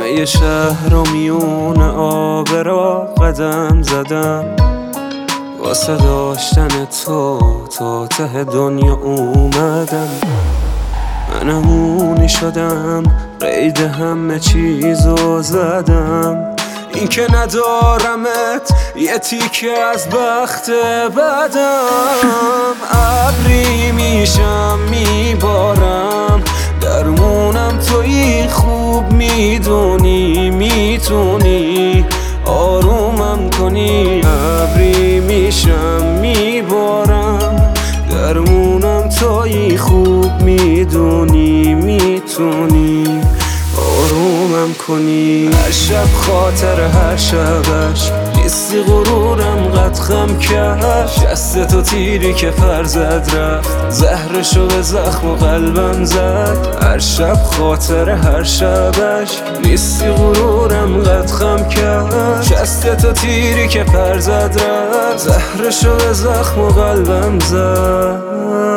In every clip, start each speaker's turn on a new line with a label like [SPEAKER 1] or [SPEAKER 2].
[SPEAKER 1] یه شهر و میون آب را قدم زدم واسه داشتن تو تا ته دنیا اومدم. منمونی شدم قید همه چیزو زدم. این که ندارمت یه تیکه از بخت بدم. ابری میشم میبارم درمونم تویی خوب میدونی میتونی آرومم کنی. ابری میشم میبارم درمونم تویی خوب میدونی میتونی آرومم کنی. هر شب خاطر هر شبش نیستی غرورم قد خم کرد. شست تو تیری که پر زد رفت زهرشو به زخم و قلبم زد. هر شب خاطر هر شبش نیستی غرورم قد خم کرد. شست تو تیری که پر زد رفت زهرشو به زخم و قلبم زد.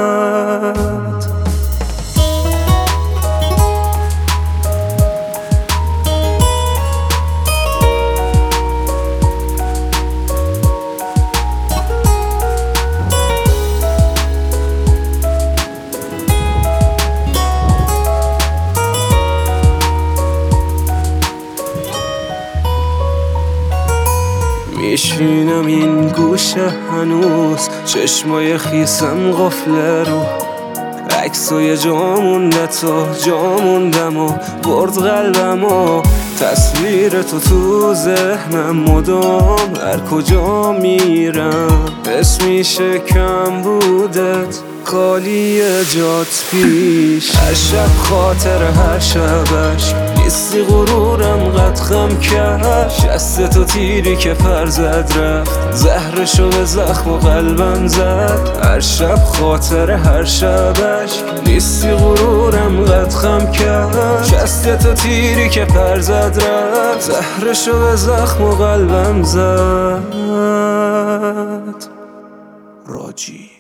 [SPEAKER 1] میشینم این گوشه هنوز چشمای خیسم قفله رو. عکسای جا مونده تو جا موندم و برد قلبم و تصویر تو ذهنم مدام هر کجا میرم. اسمی شکم بودت خالی جات پیش. هر شب خاطر هر شبش نیستی غرورم قد خم کرد. شست تو تیری که پر زد رفت زهرشو به زخم و قلبم زد. هر شب خاطر هر شبش نیستی غرورم قد خم کرد. شست تو تیری که پر زد رفت زهرشو به زخم و قلبم زد. راجی